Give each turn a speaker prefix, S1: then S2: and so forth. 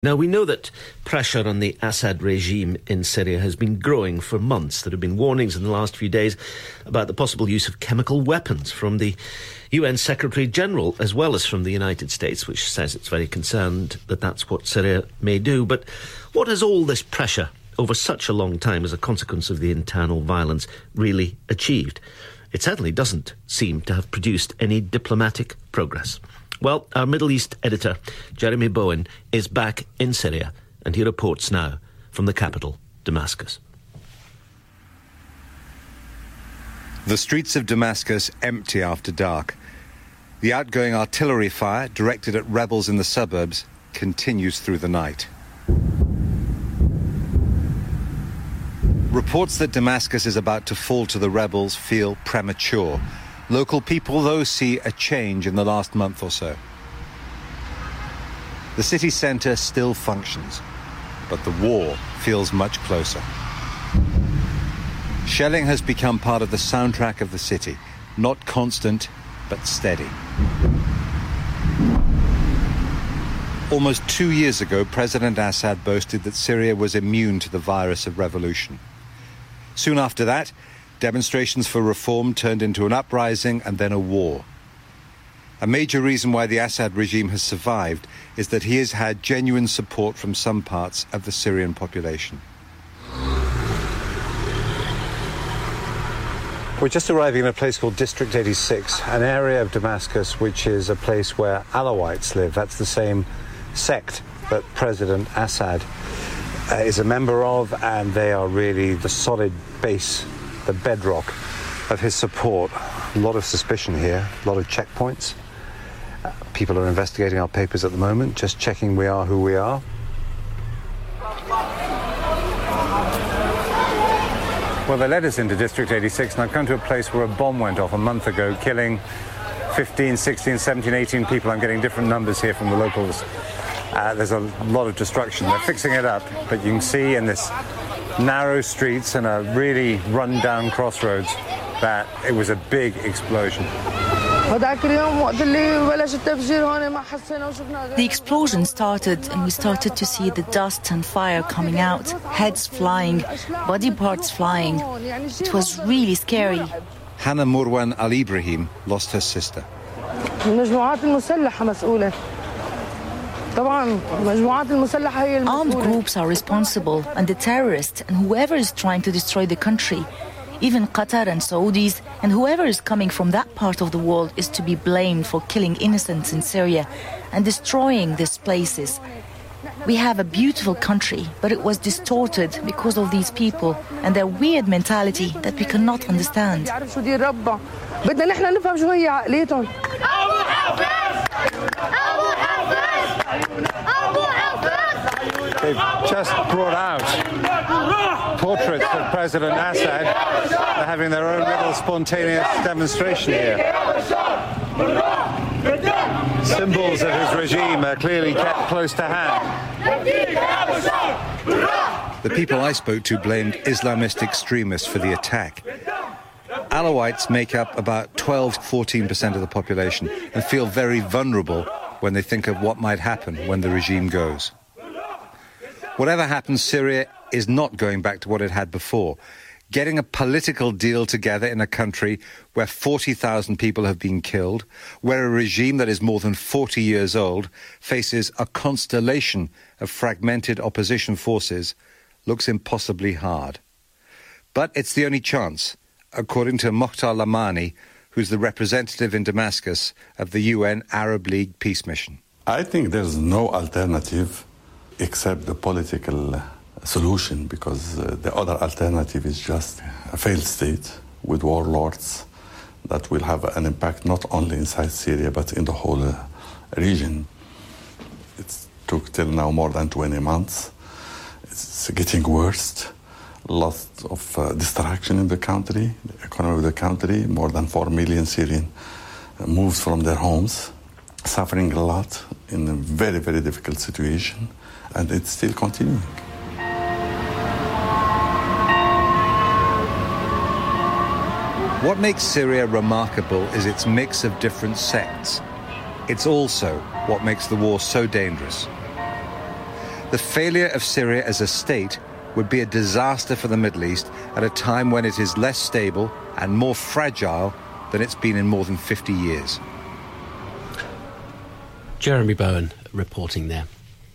S1: Now, we know that pressure on the Assad regime in Syria has been growing for months. There have been warnings in the last few days about the possible use of chemical weapons from the UN Secretary-General, as well as from the United States, which says it's very concerned that that's what Syria may do. But what has all this pressure over such a long time as a consequence of the internal violence really achieved? It certainly doesn't seem to have produced any diplomatic progress. Well, our Middle East editor, Jeremy Bowen, is back in Syria, and he reports now from the capital, Damascus.
S2: The streets of Damascus empty after dark. The outgoing artillery fire, directed at rebels in the suburbs, continues through the night. Reports that Damascus is about to fall to the rebels feel premature. Local people, though, see a change in the last month or so. The city centre still functions, but the war feels much closer. Shelling has become part of the soundtrack of the city, not constant, but steady. Almost 2 years ago, President Assad boasted that Syria was immune to the virus of revolution. Soon after that, demonstrations for reform turned into an uprising and then a war. A major reason why the Assad regime has survived is that he has had genuine support from some parts of the Syrian population. We're just arriving in a place called District 86, an area of Damascus which is a place where Alawites live. That's the same sect that President Assad is a member of, and they are really the solid base, the bedrock of his support. A lot of suspicion here, a lot of checkpoints. People are investigating our papers at the moment, just checking we are who we are. Well, they led us into District 86, and I've come to a place where a bomb went off a month ago, killing 15, 16, 17, 18 people. I'm getting different numbers here from the locals. There's a lot of destruction. They're fixing it up, but you can see in this narrow streets and a really run-down crossroads that it was a big explosion.
S3: The explosion started, and we started to see the dust and fire coming out, heads flying, body parts flying. It was really scary.
S2: Hannah Murwan Al-Ibrahim lost her sister.
S3: Armed groups are responsible, and the terrorists and whoever is trying to destroy the country, even Qatar and Saudis, and whoever is coming from that part of the world is to be blamed for killing innocents in Syria and destroying these places. We have a beautiful country, but it was distorted because of these people and their weird mentality that we cannot understand.
S2: They've just brought out portraits of President Assad. They're having their own little spontaneous demonstration here. Symbols of his regime are clearly kept close to hand. The people I spoke to blamed Islamist extremists for the attack. Alawites make up about 12-14% of the population and feel very vulnerable when they think of what might happen when the regime goes. Whatever happens, Syria is not going back to what it had before. Getting a political deal together in a country where 40,000 people have been killed, where a regime that is more than 40 years old faces a constellation of fragmented opposition forces, looks impossibly hard. But it's the only chance, according to Mokhtar Lamani, who's the representative in Damascus of the UN Arab League Peace Mission.
S4: I think there's no alternative except the political solution, because the other alternative is just a failed state with warlords that will have an impact not only inside Syria but in the whole region. It took till now more than 20 months. It's getting worse. Lots of distraction in the country, the economy of the country. More than 4 million Syrians moved from their homes, suffering a lot in a very, very difficult situation, and it's still continuing.
S2: What makes Syria remarkable is its mix of different sects. It's also what makes the war so dangerous. The failure of Syria as a state would be a disaster for the Middle East at a time when it is less stable and more fragile than it's been in more than 50 years.
S5: Jeremy Bowen reporting there.